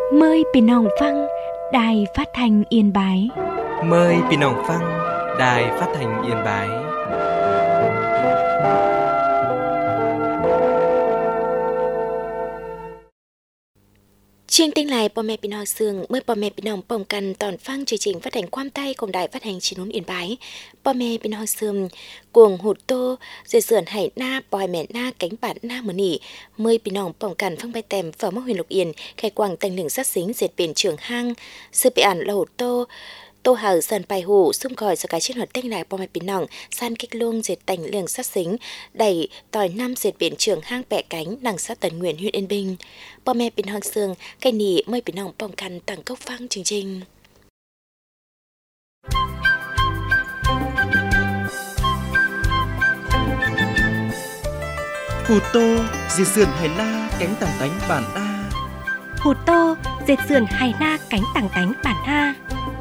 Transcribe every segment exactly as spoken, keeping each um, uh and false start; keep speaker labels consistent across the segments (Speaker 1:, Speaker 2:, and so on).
Speaker 1: Mờiพี่น้องฟังđài phát thanh Yên Bái.
Speaker 2: Mời พี่น้องฟัง Đài Phát thanh Yên Bái.
Speaker 3: Chương tin lạiพ่อแม่พี่น้องซึ่งเมื่อพ่อแม่พี่น้องป้องกันตอนฟังchương trình phát hànhความใต้ของđài phát hành chín nún Yên Bái. พ่อแม่พี่น้องซึ่งcuồng hụt tô dệt sườn hải na pòi mẹ na cánh bản na mờ nỉ mờiพี่น้องป้องกันฟังใบแต้มphở mốc huyền lục yên khai quang tành lửng sát xính dệt biển trường hang sư bị ản là hụt tô tô hở sườn bài hủ xung khỏi sự cái chiến thuật tanh lạiพ่อแม่พี่น้องsan kích luông dệt tành lửng sát xính đẩy tỏi năm dệt biển trường hang bẹ cánh đằng sát tần nguyện huyện Yên Bình. พ่อแม่พี่น้องซึ่งcái nỉ mờiพี่น้องป้องกันtặng cốc phang chương trình.
Speaker 4: Hù tô dệt sườn hải na cánh tàng tánh bản đa.
Speaker 1: Hù tô dệt sườn hải na cánh tàng tánh bản ha.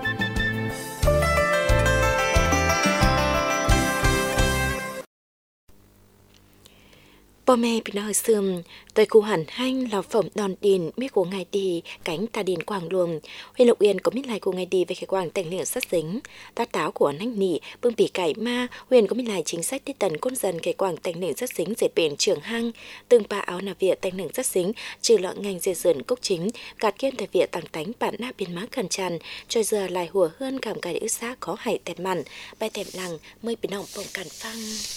Speaker 3: พ่อแม่พี่น้องซึมโดยครูหันให้เราphẩm đòn điền biết của ngày đi cánh ta điền quảng luồng huyện Lục Yên có biết lại của ngày đi về cái quảng tành liệng sát dính ta táo của anh nỉ bưng bỉ cải ma huyện có biết lại chính sách tiết tần côn dần cái quảng tành liệng sát dính dệt biển trường hang từng ba áo nà việt tành liệng sát dính trừ lọ ngành dệt dần cốc chính gạt kiên tại việt tàng tánh bản na biên má khẩn tràn cho giờ lại hùa hơn cảm cái ứ xác khó hại tẹt mặn bài tẹt lằng mờiพี่น้องป้องกันฟัง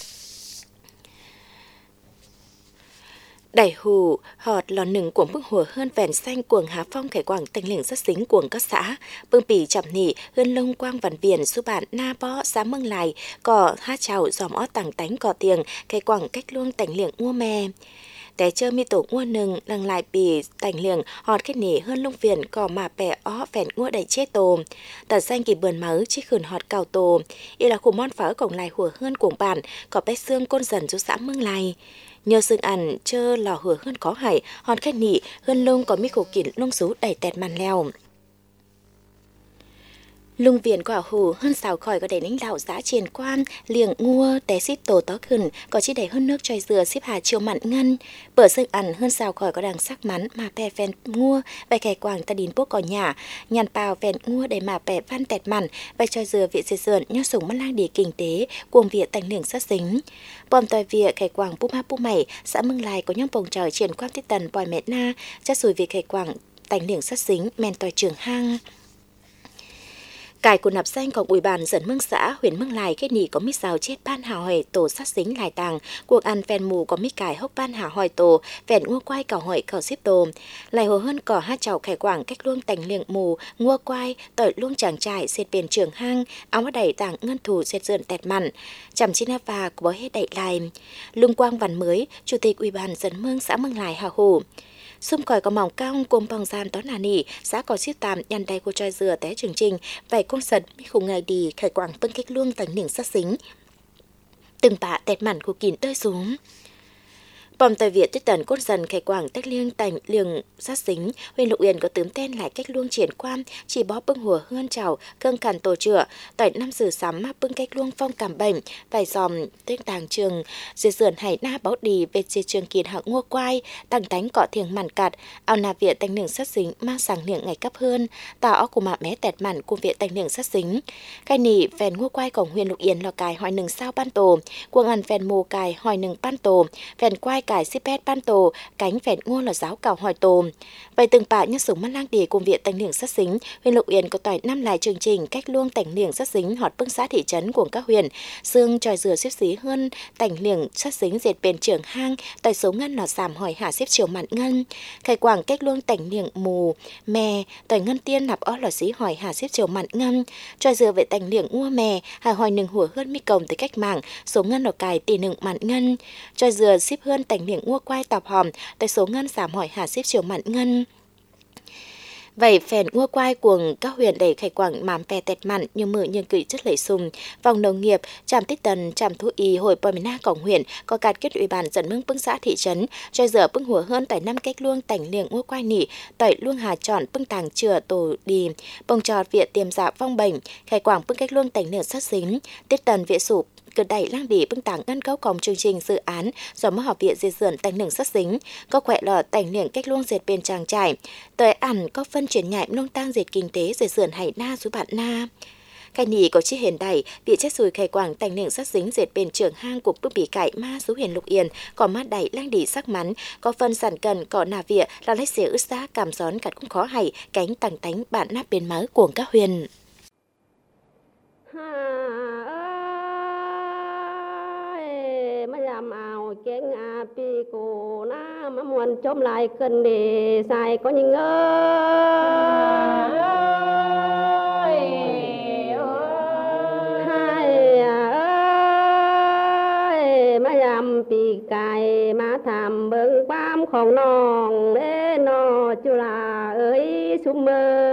Speaker 3: Đại hù họt lò nừng cuồng bức hùa hơn vẹn xanh cuồng Hà Phong khải quảng tành lĩnh rất xính cuồng các xã bưng bì chậm nỉ hơn lông quang vằn biển su bạn na bó xã mương lại cỏ hát chào dòm ó tàng tánh cỏ tiền khải quảng cách luông tành liệng mua mè té chơi mi tổ mua nừng lằng lại bì tành liệng họt cái nỉ hơn lông viền cỏ mà bẻ ó vẹn mua đầy chết tổ tờ xanh kỳ bườn máu chi khửn họt cào tổ y là khu mon phở cổng lại hùa hơn cuồng bản cỏ bé xương côn dần du xã mương lại nhờ sự ăn chơ lò hửa hơn có hải hòn khách nị hơn lông có mi khổ kỷ lông xú đầy tẹt màn leo lung viện quả hù hơn xào khỏi có đầy đánh đạo giá triền quan liềng ngua té xít tổ tó khẩn có chỉ đầy hơn nước choi dừa xếp hà chiều mặn ngân bở sự ăn hơn xào khỏi có đằng sắc mắn mà pè phèn ngua bài kẻ quàng ta đín bốc cỏ nhà nhàn bào phèn ngua đầy mà pè văn tẹt mặn bài choi dừa vị dệt dườn nhó sủng mắt lang đỉ kinh tế cuồng viện tành liệng sát dính bom tòi viện kẻ quàng búp ma búp mày xã mương lai có nhóm bồng trời triền quan tiết tần bòi mẹ na chắc rồi việc kẻ quàng tành liệng sát dính men tòi trường hang cải của nạp danhของủy ban dẫn mương xã huyện mương lài kết nỉ có mít rào chết ban hà hỏi tổ sát dính lài tàng cuộc ăn phèn mù có mít cải hốc ban hà hỏi tổ phèn ngua quay cỏ hỏi cỏ xếp tổ lại hồ hơn cỏ hát chào khải quảng cách luông tành liệng mù ngua quay tỏi luông chàng trải xệt biển trường hang áo mắt đẩy tàng ngân thủ xệt dườn tẹt mặn chằm chín và có bó hết đậy lại lung quang văn mới chủ tịch ủy ban dẫn mương xã mương lài hà hồ xung còi có mỏng cao cùng bằng gian tón nà nỉ xã có xếp tạm nhằn tay của trai dừa té trường trình vài con sật mi khung ngày đi khải quảng vân cách luông tành liệng sát xính từng bạ tẹt mặn của kín tơi xuống bom tây việt tiết tần cốt dần khải quảng tách liêng tành liềng sát xính huyện Lục Yên có tướm tên lại cách luông triển quan chỉ bó bưng hùa hơn chào cơn càn tổ chữa tỏi năm giờ sắm mà bưng cách luông phong cảm bệnh vài dòm tên tàng trường dệt sườn hải na báo đi về dệt trường kiền hạng ngua quai tàng tánh cọ thiềng màn cạt ao nà việt tành liềng sát xính mang sàng liệng ngày cấp hơn tỏ của mạ mé tẹt mặn cùng việt tành liềng sát xính cái nỉ phèn ngua quai cổng huyện Lục Yên lò cài hỏi nừng sao ban tổ cuồng ăn phèn mù cài hỏi nừng ban tổ phèn quai cải xipet ban tổ cánh phèn ngua là giáo cào hỏi tổ vậy từng bạ như súng mắt lang đi cùng viện tành liệng sát xính huyện Lục Yên có tỏi năm lại chương trình cách luông tành liệng sát xính họt bưng xã thị trấn của các huyện xương tròi dừa xếp xí hơn tành liệng sát xính dệt bền trưởng hang tỏi số ngân lọt giảm hỏi hạ xếp chiều mặn ngân khải quảng cách luông tành liệng mù mè tỏi ngân tiên nạp ó lọt xí hỏi hạ xếp chiều mặn ngân tròi dừa vậy tành liệng ngua mè hà hỏi nừng hùa hơn mi cồng tới cách mảng số ngân lọt cài tỉ nừng mặn ngân tròi dừa xếp hơn tành liệng ngua quai tọc hòm tới số ngân giảm hỏi hạ xếp chiều mặn ngân vậy phèn ngua quai cuồng các huyện đẩy khải quảng mám pè tẹt mặn như mự như cự chất lẩy sùng vòng nông nghiệp trạm tích tần trạm thú y hội bò miền na cổng huyện có cạt kết ủy ban dẫn mương bưng xã thị trấn cho giờ bưng hùa hơn tỏi năm cách luông tành liệng ngua quai nỉ tỏi luông hà chọn bưng tàng chừa tổ đi bông trọt viện tiềm dạ vong bệnh khải quảng bưng cách luông tành liệng sát xính tiết tần viện sụp cơ đẩy lang đi bưng tảng ngăn cấu còng chương trình dự án do mơ học viện dệt dườn tành nừng sát dính có khỏe lò tành niệm cách luông dệt bên trang trải tới ẩn có phân chuyển nhạy nông tăng dệt kinh tế dệt dườn hải na dưới bạn na. Cái nỉ có chiếc hiện đại, bị chết rồi khai quảng tành nừng sát dính dệt bên trường hang cục bức bị cải ma số huyền lục yên, có mát đẩy lang đi sắc mắn, có phân sản cần, có nà vịa, là lấy xế ướt xa, cảm gión cắt cũng khó hay, cánh tàng tánh bạn nắp bên máu cuồng các huyền.
Speaker 5: Mà làm ảo chén à pi cô na mà muốn chôm lại cân để xài có những ơi hai ơi mà làm pi cài mà thảm bưng bám không nòng để nó chú là ơi sum mơ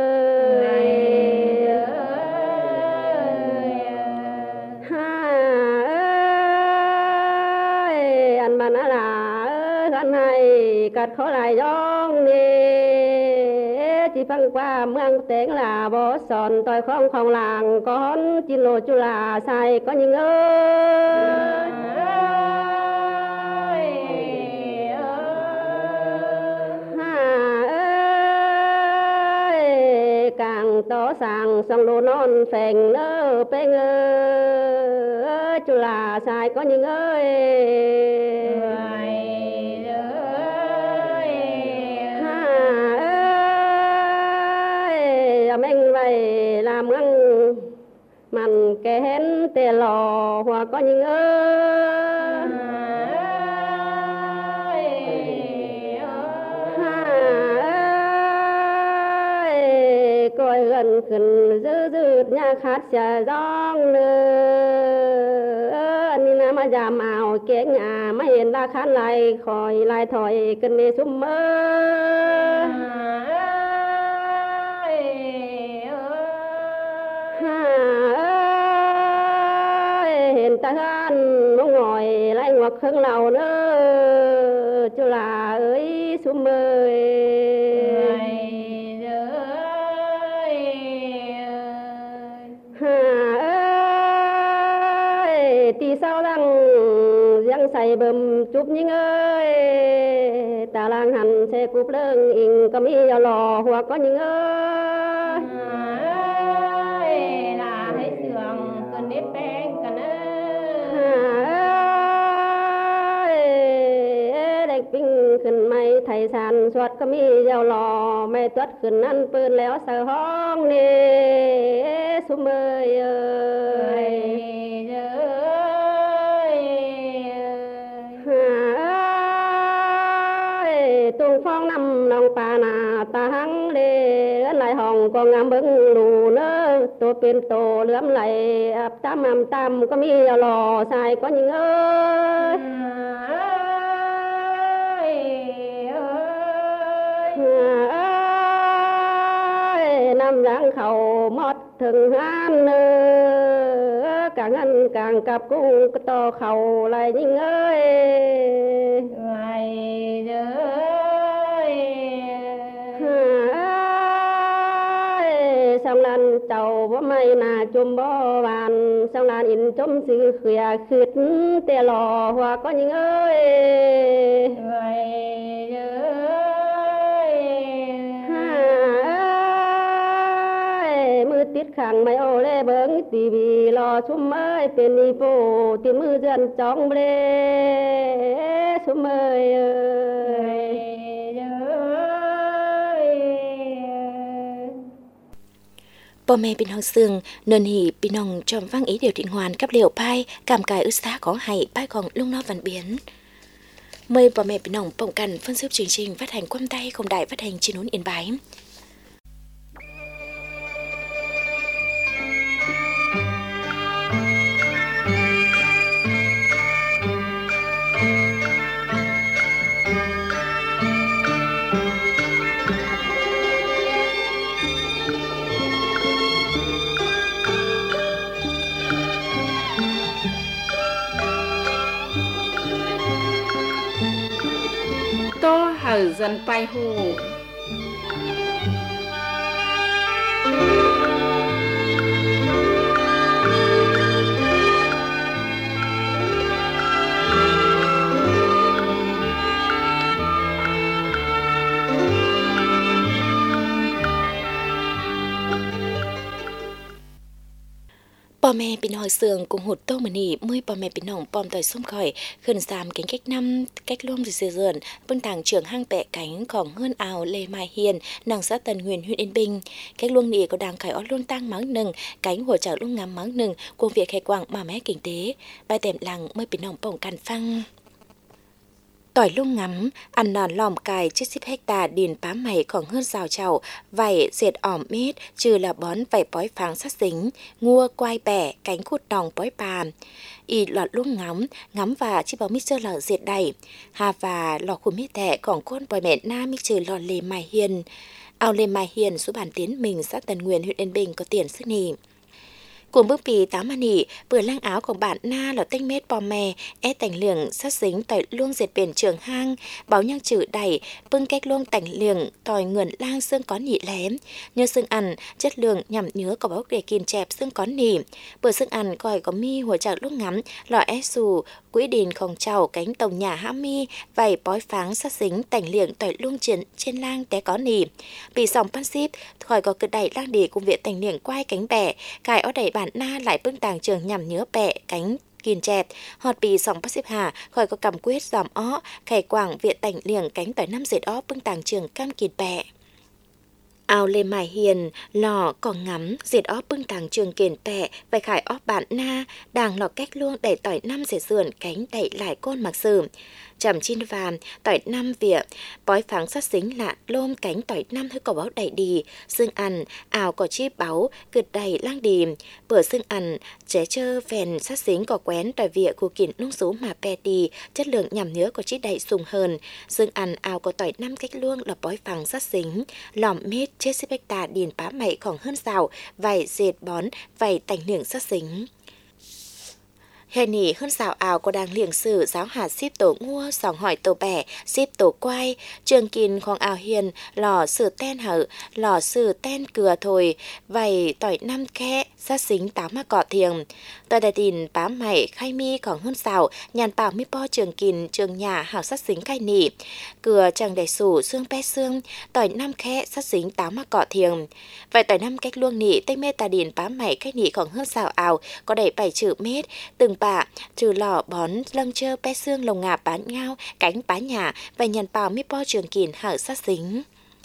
Speaker 5: cắt khó lại giông nè chỉ phăng qua mương tiếng là bó sòn tôi không không làng con chín lô chú là sai có những ơi ha ơi càng to sang sông lô non phèn nơ bên ơi chú là sai có những ơi mình vậy làm ngăn mặn kén tê lò hoặc có những ơi coi gần khẩn dư dư nhà khát xà giông nữa nên là mà giảm ảo kế nhà mà hiện ra khát lại khỏi lại thổi cần đi sum mơ ta gan mong ngồi lại ngoặc khương lầu nữa chú là ơi xuống mơi ha ơi tí sao răng răng say bầm chụp những ơi ta lang hành xe cúp lưng in có mi vào lò hoặc có những ơi là thấy sườn cần nếp bén cần bình khẩn mày thầy sản xuất có mi giàu lò mày tuất khẩn ăn pơn léo sờ hong nè sum ơi ơi ơi tung phong năm lòng pa na ta hăng lê lại hồng con ngắm bưng lù nữa tôi bên tổ lướm lại ấp tam am tam có mi giàu lò sai có những ơi năm rạng khẩu mót thường han càng ăn càng cặp cũng to khẩu lại những ơi ngày ơi xong lan tàu bó mây nà chôm bó bàn xong lan in chôm sư khỉa khít tê lò hoa có những ơi ngày mưa tiết khang mày ô lê bướng tì bì lò sum ơi bên đi phố tiền mưa dần chóng bê sum ơi ơi
Speaker 3: bố mẹ bên hông sương nền hỉ bên hông trong vang ý điều định hoàn cắp liều pai cảm cài ước xá có hay pai còn lung nó văn biến mời bố mẹ bên hông bồng cằn phân xếp chương trình phát hành quăm tay không đại phát hành trên nón Yên Bái.
Speaker 6: Tô hở dần bay hù
Speaker 3: Bò mẹ bị nói sườn cùng hụt tô mà nỉ mươi bò mẹ bị nòng bom tỏi xông khỏi khẩn giảm kính cách năm cách luôn rồi dừa dườn bưng tàng trưởng hang bẹ cánhของhơn ảo lê mai hiền nàng xã Tân Huyền huyện Yên Bình cách luôn nỉ có đang khải ót luôn tăng mắng nừng cánh hỗ trợ luôn ngắm mắng nừng cùng việc khai quảng mà mẹ kinh tế bài tèm làng mới bị nòng bổng càn phăng tỏi lung ngắm ăn nòn lòm cài chiếc xíp hecta điền pá mày khoảng hơn rào chảo vảy diệt ỏm mít trừ là bón vảy bói pháng sát dính ngua quai bẻ cánh cút đòng bói bà y lọt lung ngắm ngắm và chiếc bó mít chơ lở diệt đầy hà và lọ khu mít tẻ còn côn bòi mẹ na mít trừ lọt lề mài hiền ao lề mài hiền số bản tiến mình xã Tân Nguyên huyện Yên Bình có tiền sức nì cùng bước bì tám mà nỉ vừa lang áo của bạn na là tinh mết bò mè é tành liềng sát dính tỏi luông diệt biển trường hang báo nhang chữ đầy bưng cách luông tành liềng tỏi ngườn lang xương có nỉ lém nhớ xương ăn chất lượng nhằm nhớ có báo để kiên chẹp xương có nỉ bữa xương ăn coi có mi hỗ trợ lúc ngắm lọ é xù quỹ đình không trào cánh tổng nhà hã mi vảy bói pháng sát dính tành liềng tỏi luông trên trên lang té có nỉ bị sòng pan ship khỏi có cực đẩy lang đi cùng viện tành liềng quay cánh bẻ cài ó đẩy bản na lại bưng tàng trường nhằm nhớ bẹ cánh kiên chẹp hot bì sòng bát xếp hà khỏi có cầm quyết dòm ó khải quảng viện tành liềng cánh tỏi năm dệt ó bưng tàng trường cam kiên bẹ ao lê mài hiền lò còn ngắm diệt ó bưng tàng trường kiền bẹ vài khải ó bạn na đàng lò cách luôn đẩy tỏi năm dệt sườn cánh đẩy lại côn mặc sử chầm chin vàm tỏi năm vỉa bói pháng sát dính lạ lôm cánh tỏi năm hơi có báo đẩy đi xương ăn ảo có chi báo cực đầy lang đi bữa xương ăn chế chơ phèn sát dính có quén tỏi vỉa của kiện nung số mà pe đi chất lượng nhằm nhớ có chi đầy sùng hơn xương ăn ảo có tỏi năm cách luôn là bói pháng sát dính lòm mít chết xếp hecta điền pá mày khoảng hơn rào vảy dệt bón vảy tành liềng sát dính hè nỉ hơn xào ảo có đang liềng sử giáo hạt ship tổ ngua sòng hỏi tổ bẻ ship tổ quay trường kín khoang ảo hiền lò sử ten hở lò sử ten cừa thồi vầy tỏi năm kẽ sát xính tám mà cọ thiềng tỏi đại đình bá mày khai mi còn hơn xào nhàn bảo mi po trường kín trường nhà hảo sát xính khai nỉ cừa chẳng đầy sủ xương pe xương tỏi năm kẽ sát xính tám mà cọ thiềng vài tỏi năm cách luông nỉ tây mê tà đình bá mày khai nỉ còn hơn xào ảo có đầy bảy chữ mét từng bạ trừ lò bón lâng chơ pe xương lồng ngà bán ngao cánh bá nhà và nhàn bào mi po trường kín hở sát xính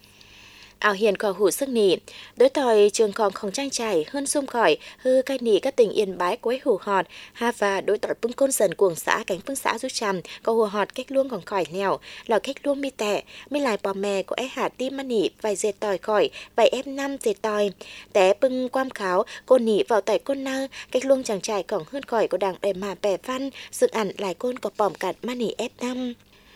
Speaker 3: ảo hiền có hủ sức nỉ đối tỏi trường còn không trang trải hơn xung khỏi hư cai nỉ các tỉnh yên bái quấy hủ họt ha và đối tỏi bưng côn dần cuồng xã cánh phương xã rút trầm có hủ họt cách luôn còn khỏi lèo lò cách luôn mi tẻ mi lại bò mè của é hạt tim mà nỉ vài dệt tỏi khỏi vài ép năm dệt tỏi té bưng quam kháo cô nỉ vào tỏi côn nơ cách luôn chẳng trải còn hơn khỏi của đảng để mà bẻ văn dựng ẩn lại côn có bỏm cặt mà nỉ ép năm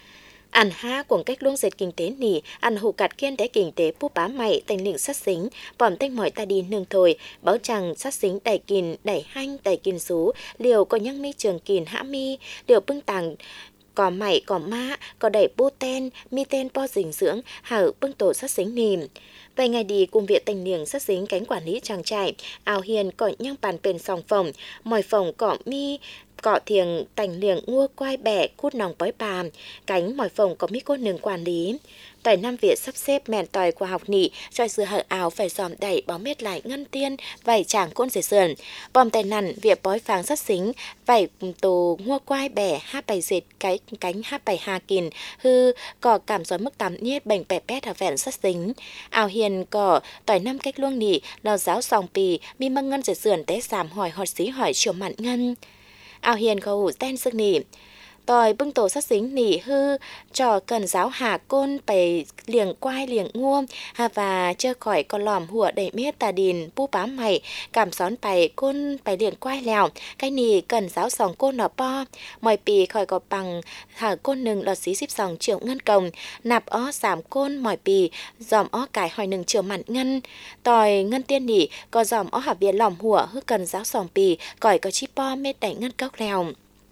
Speaker 3: ăn ha cuồng cách luôn dệt kinh tế nỉ ăn hủ cạt kiên để kinh tế pu bá mày thành liệng sát xính bỏm tanh mỏi ta đi nương thôi báo chẳng sát xính đẩy kìn đẩy hanh đẩy kìn sú liều có nhăng mi trường kìn hã mi liều bưng tàng có mày có ma có đẩy pu ten mi ten po dinh dưỡng hở bưng tổ sát xính nìm vài ngày đi cùng viện thành liệng sát xính cánh quản lý trang trại ảo hiền có nhăng bàn bền sòng phòng mỏi phòng cỏ mi cọ thiềng tành liềng ngua quai bẻ cút nòng bói bà cánh mỏi phòng có mi cô nương quản lý tỏi năm Việt sắp xếp mẹn tỏi của học nỉ cho dừa hở áo phải dòm đẩy bó mét lại ngân tiên vảy chàng côn dệt sườn bom tay nằn việc bói pháng sát xính vảy tù ngua quai bẻ hát bày dệt cái cánh hát bày hà kìn hư cỏ cảm gió mức tắm nhiết bành bẻ pét hà vẹn sát xính ảo hiền cỏ tỏi năm cách luông nỉ lò giáo sòng pì mi măng ngân dệt sườn té giảm hỏi họt xí hỏi chiều mặn ngân ảo hiền có hủ ten sức nỉ tỏi bưng tổ sát xính nỉ hư trò cần giáo hà côn bày liềng quai liềng nguôm hà và chơi khỏi có lòm hùa đầy mét tà đình pu bám mày cảm xón bày côn bày liềng quai lèo cái nỉ cần giáo sòng côn nọ po mỏi pì khỏi có bằng thả côn nừng lọt xí xíp sòng triệu ngân cồng nạp ó giảm côn mỏi pì dòm ó cải hỏi nừng triệu mặn ngân tỏi ngân tiên nỉ có dòm ó hà bia lòm hùa hư cần giáo sòng pì cỏi có chi po mét đẩy ngân cốc lèo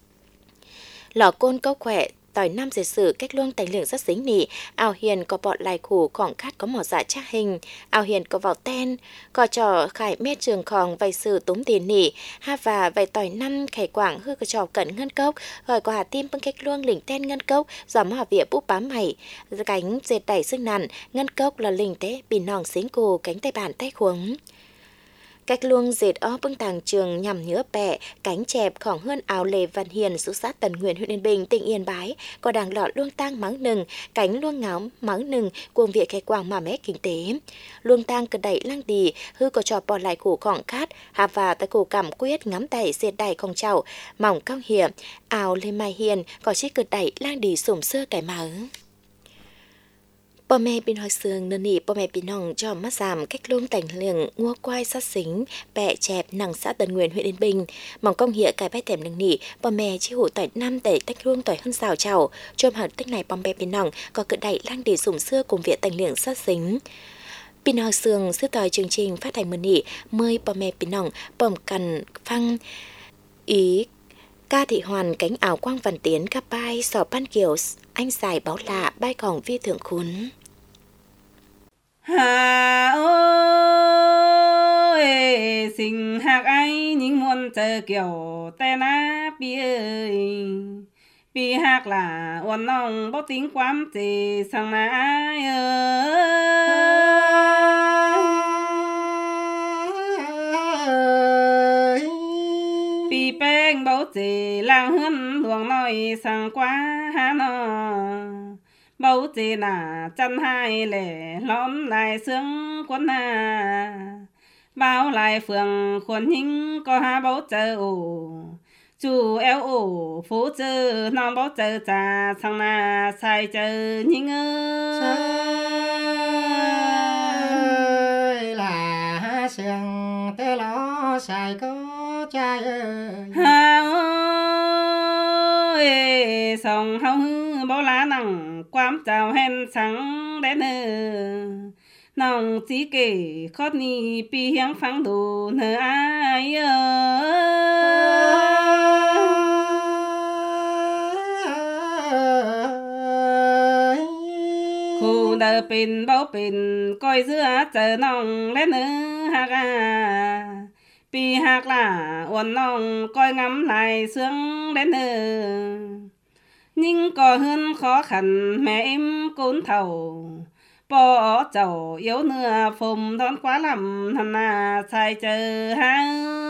Speaker 3: lò côn câu khỏe tỏi năm dệt sử cách luôn tành liệng rất dính nỉ ảo hiền có bọt lại khủ khoảng khát có mỏ dạ cha hình ảo hiền có vào ten có trò khải mét trường khòng vài sử túm tiền nỉ ha và vài tỏi năm khải quảng hư có trò cận ngân cốc gọi có hà tim bưng cách luôn lỉnh ten ngân cốc giòm hòa vỉa búp bám mày cánh dệt đẩy xương nằn ngân cốc là lỉnh tế bì nòng xính cù cánh tay bàn tay khuống cách luông dệt ó bưng tàng trường nhằm nhớ bẹ cánh chẹp khỏng hơn áo lề văn hiền sú sát Tần Nguyên huyện Yên Bình tỉnh Yên Bái có đàng lọ luông tang mắng nừng cánh luông ngáo mắng nừng cuồng việc khai quang mà mét kinh tế luông tang cật đẩy lang đì hư có trò bỏ lại cổ khỏng khát hà và tại cổ cảm quyết ngắm tẩy dệt đẩy không chảo mỏng cao hiểm áo lê mai hiền có chiếc cật đẩy lang đì sủng sơ cái máu bò mẹ bên hỏi sương nân nỉ bò mẹ bên nòng cho mắt giảm cách luôn tành liềng ngua quai sát xính bẹ chẹp nằng xã Tần Nguyên huyện Yên Bình mỏng công hiện cái bãi thèm nâng nỉ bò mẹ chỉ hủ tỏi năm tẩy tách luôn tỏi hơn xào chảo trong hẳn tích này bò mẹ bên nòng có cự đẩy lang để sủng xưa cùng viện tành liềng sát xính bên hỏi sương sư tỏi chương trình phát hành mân nỉ mời bò mẹ bên nòng bòm cần phăng ý ca thị hoàn cánh áo quang văn tiến các bai sò ban kiều anh dài báo lạ bai còng vi thượng khún
Speaker 7: hà ơi sinh hạc ai những muôn chờ kiểu tên á bi ơi bi hạc là uốn nòng bó tính quám gì sang na ai ơi bi beng bó gì lang hươn luồng nói sang quá hà nó bầu chỉ là chân hai lệ lõm lại sướng quân à bao lại phường khuôn hình có hai bầu chờ ổ chú eo ổ phố chờ non bầu chờ trà sang na sai chờ nhưng ơi
Speaker 8: là sương tê lo sai có trai ơi
Speaker 7: hà ơi sòng hao hư bao lá nằng quám chào hen sáng đến nơ nòng chỉ kể khót ni pi hiang phang đồ nơ ai ơi khu đờ pin bao pin coi giữa chờ nòng lên nơ ha ga pi hạc là uốn nòng coi ngắm lại sướng đến nơ nhưng có hơn khó khăn mẹ em cốn thầu bỏ chầu yếu nửa phùng đón quá lắm thằng à sai chờ ha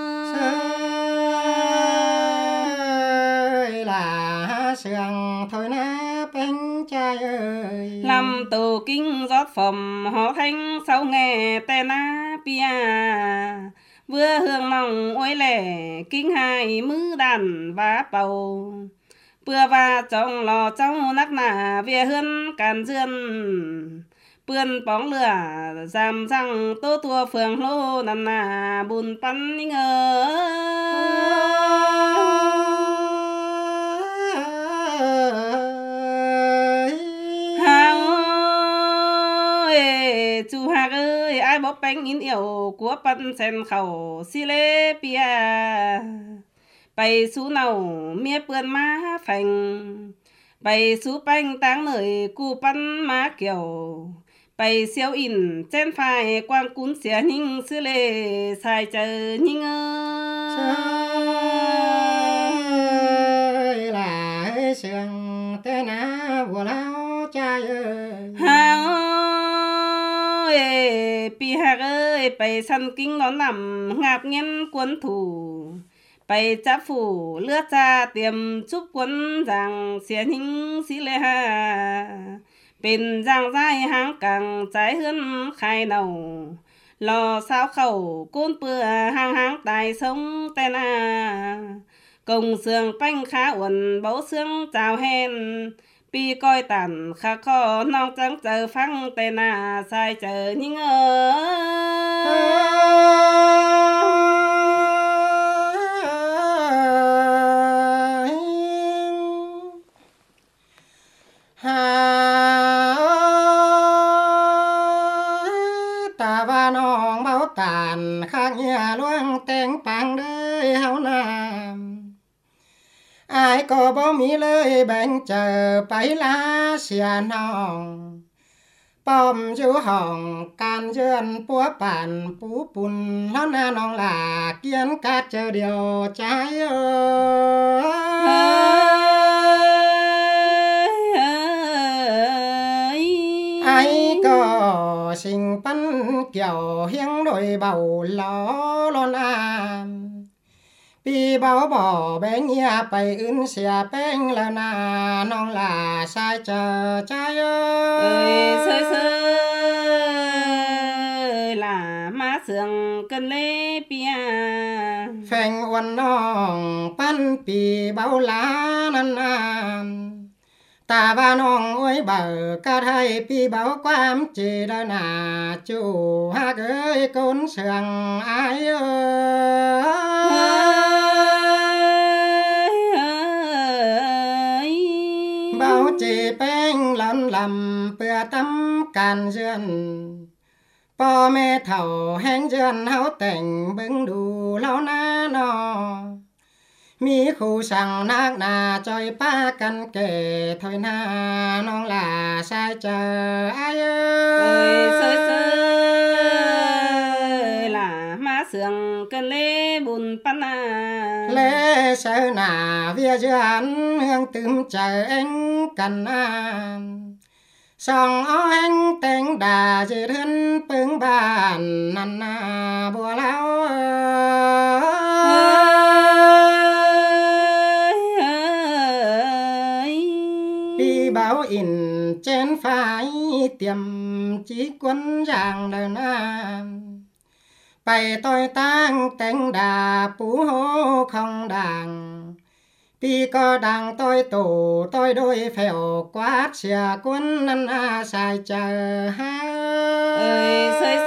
Speaker 8: ơi là sương thôi na bánh trai ơi
Speaker 7: làm tù kinh rót phẩm họ thanh sau nghe tên á pia vừa hương lòng ôi lẻ kinh hai mứ đàn vá bầu bữa và trong lò trong nắc nà về hơn càn dương bươn bóng lửa giảm răng tô tua phường lô nằm nà bùn bắn ngờ hào ơi chú hạc ơi ai bóp bánh in yêu của bắn sen khẩu xì lê bia bày sú nào mía bươn má phành bày sú bánh táng nơi cu bắn má kiểu bày siêu in trên phai quang cún xẻ ninh sư lê xài chờ ninh
Speaker 8: ơi là sương tê na vừa lao trai ơi
Speaker 7: hà ơi pi hạc ơi bày săn kinh nó nằm ngạp nghiên quân thủ bày chắp phủ lướt ra tiềm chúc quân rằng xẻ ninh xí lê ha bên giang dài hàng càng trái hơn khai đầu lò sao khẩu côn bừa hàng hàng tài sông tên à công xương bánh khá uẩn bấu xương chào hen pi coi tàn khá khó nong trắng chờ phăng tên à sai chờ những
Speaker 8: ơi ta ba nong bao tàn khác nhà loang tên bằng đời hao nam ai có bao mi lời bánh chờ bấy lá xìa nong bom chú hồng can duyên búa bản bú bùn nó na nong là kiến cát chờ điều trái ơi ai có sinh bắn kiểu hiếng đôi bầu ló lon am pi bao bỏ bé nhia bay ưn xia beng là na nong là sai chờ trái
Speaker 7: ơi sơi sơi là má sườn cần lê pia
Speaker 8: phèn uốn nong pan pi bao lá nan am ta ba nong ơi bờ ca thay pi bao quam chỉ đó na chú ha ơi côn sườn ai ơi bao chỉ beng lăn lầm bữa tắm càn duyên po mẹ thầu hẹn duyên háo tình bưng đủ lâu na nọ mi khu sang nát na chơi pa căn kề thôi na non là sai chờ ai
Speaker 7: ơi sơi sơi là má sườn cần lê bùn pan à
Speaker 8: lê sợ nà vía duyên hương tươm chờ anh cần an song ó anh tên đà dễ thân bưng bàn năn na bùa lao đi báo in trên phải tiệm chỉ quân giang đời nam bày tôi tăng tên đà phú hô không đàng pi có đàng tôi tổ tôi đôi phèo quát xìa quân năn a sai chờ ha
Speaker 7: ơi sơi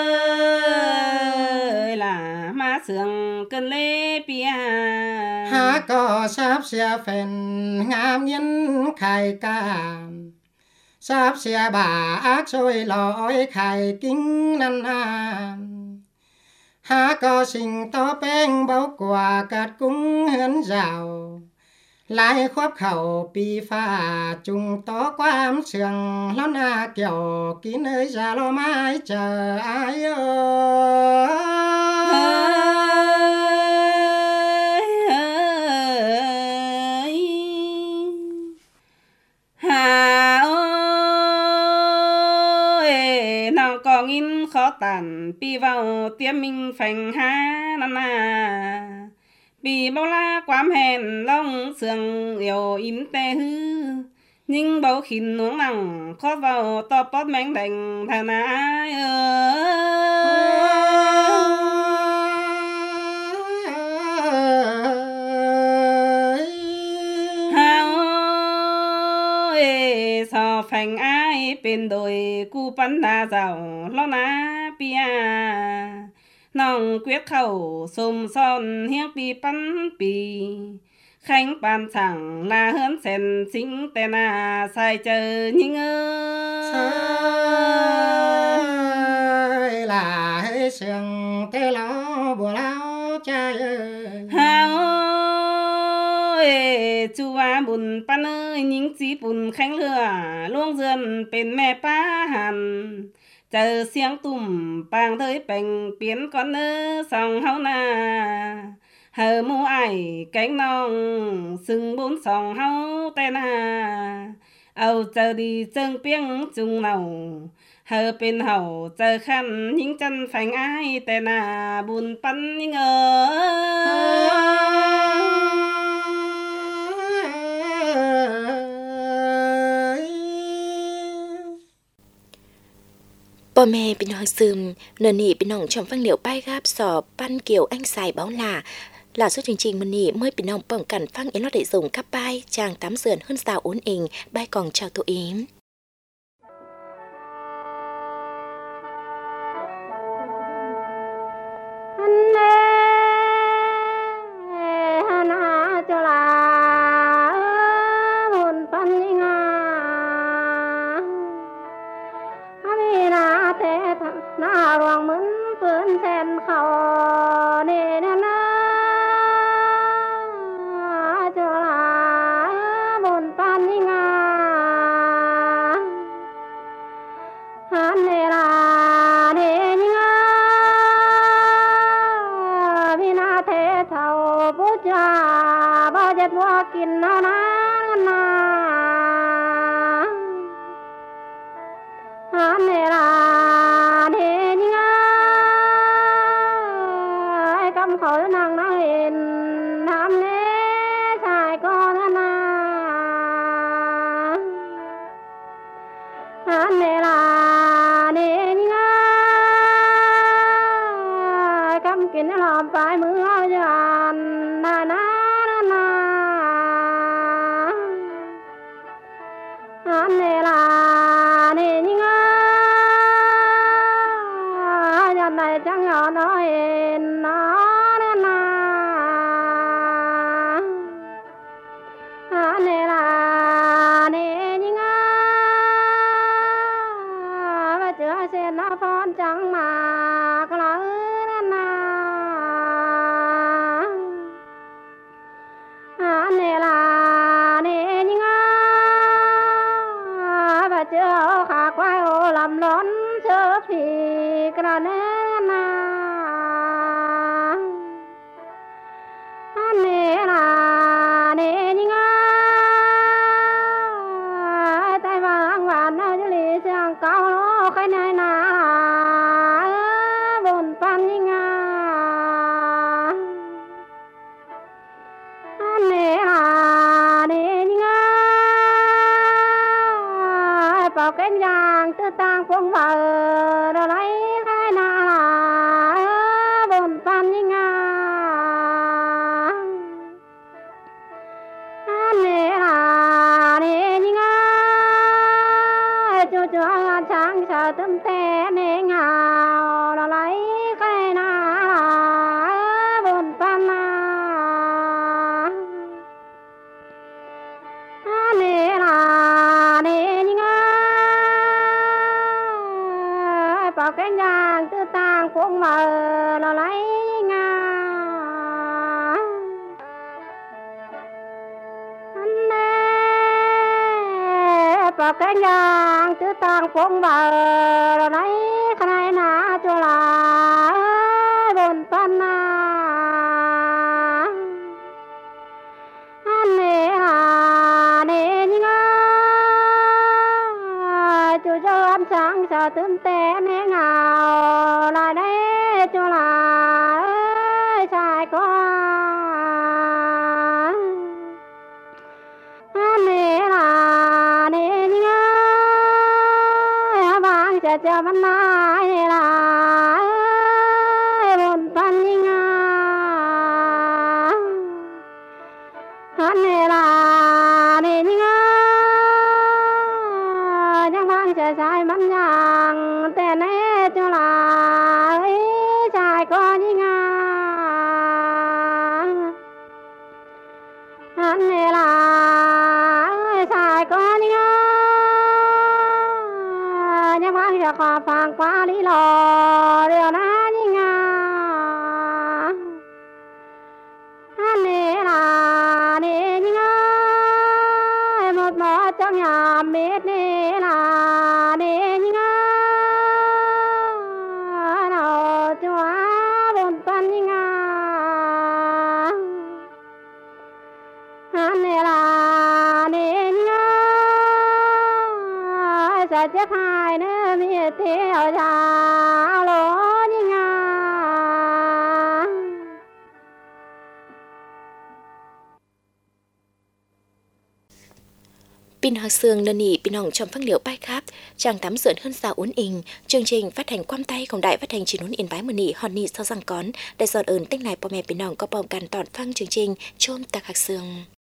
Speaker 7: sơi là má sườn cần lê pia
Speaker 8: ha có sắp xìa phèn ngam nhân khai ca sắp xìa bà ác xôi lỗi khai kính năn a ha có sinh to beng bao quả cát cung hến rào lại khoác khẩu pi pha chung to quam sườn lón a kiểu kín ơi ra lo mãi chờ ai ơi
Speaker 7: hà ơi nào còn in khó tàn pi vào tiêm mình phành ha năn à vì bao la quám hèn long sườn yêu im tê hư nhưng bao khinh nuống nặng khó vào to bót mánh đành thà na ai hao ơi sao phành ai bên đồi cu bắn đa giàu lo na pia nòng quyết khẩu xùm son hiếc pi bắn pi khánh bàn chẳng là hơn sen chính tên à sai chờ nhưng
Speaker 8: ơi là hơi sườn tê lo bùa lao cha ơi
Speaker 7: hao ơi chú à bùn pan ơi những chí bùn khánh lửa luông dườn bên mẹ pa hàn chờ xiang tùm bang tới bành biến con ơ sòng hao na hờ mu ai cánh nong sừng bốn sòng hao tên à âu chờ đi chân piếng chung nào hờ bên hậu chờ khăn những chân phanh ai tên à buồn pan những ơ
Speaker 3: bò mẹ bên họ sườn nở nỉ bên nòng trong văn liệu bay gáp sò pan kiểu anh xài báo là là số chương trình mình nỉ mới bên nòng bỏng cảnh phăng yến nó để dùng cắp bay chàng tám sườn hơn sao ổn ình bay còn chào tụi yếm
Speaker 5: na ruang mun pun sen khao ne na na cho la mun pan nga พรจังมากเลยนะอันนี้ล่ะนี่ยังไงบาเจ้าขาควายโอลำล้นเชื่อผีกระเนนาอันนี้ล่ะนี่ยังไงแต่บางวันเอาจะลีเสียงเก่าโลใครในนาบนปันยังไงอันนี้ล่ะนี่ยังไงเป่าแก้นยางตื้อต่างพวงเบอร์อะไรใครนาบนปันยังไงอันนี้ล่ะนี่ยังไงจู่ๆงานช้างชาวตึ้มแต่เนงาวอะไรใครนาบนปันนาอันนี้ล่ะนี่ยังไงเป่าแก้นยางตื้อต่างพวงเบอร์อะไรงาอันนี้เป่าแก้นยางตื้อต่างพวงเบอร์อะไรใครนาจุฬาบนปันนาอันนี้ล่ะนี่ยังไงจู่ๆอันช้างชาวตื่นแต่เนงาวลายได้จุฬาชายก็อันนี้ล่ะนี่ยังไงบางจะเจอมันนายล่ะบนปันยังไงอันนี้ล่ะนี่ยังไงยังบางจะใช้มันยังแต่ในจุฬาชายก็ยังไงอันนี้ล่ะชายก็ยังไงยังบางจะขอฟังกว่าลีลอเรื่องนั้นยังไงอันนี้ล่ะนี่ยังไงหมดหมอจังยามเม็ดนี่ล่ะนี่ยังไงเราจัวบนปันยังไงอันนี้ล่ะนี่ยังไงจะเจ็บหายเนื้อมีเที่ยวชาโลยังไง
Speaker 3: Pin Hoa Sương lần nỉ pin hồng trong phát liệu bài khác chàng tắm sượn hơn sao uốn inh chương trình phát hành quam tayของđại phát hành chỉ uốn in bái mờ nỉ hòn nỉ sau răng cón đại giọt ơn tích này po mẹ pin hồng có bomกันตอนฟังchương trình chôm tạc hạc sương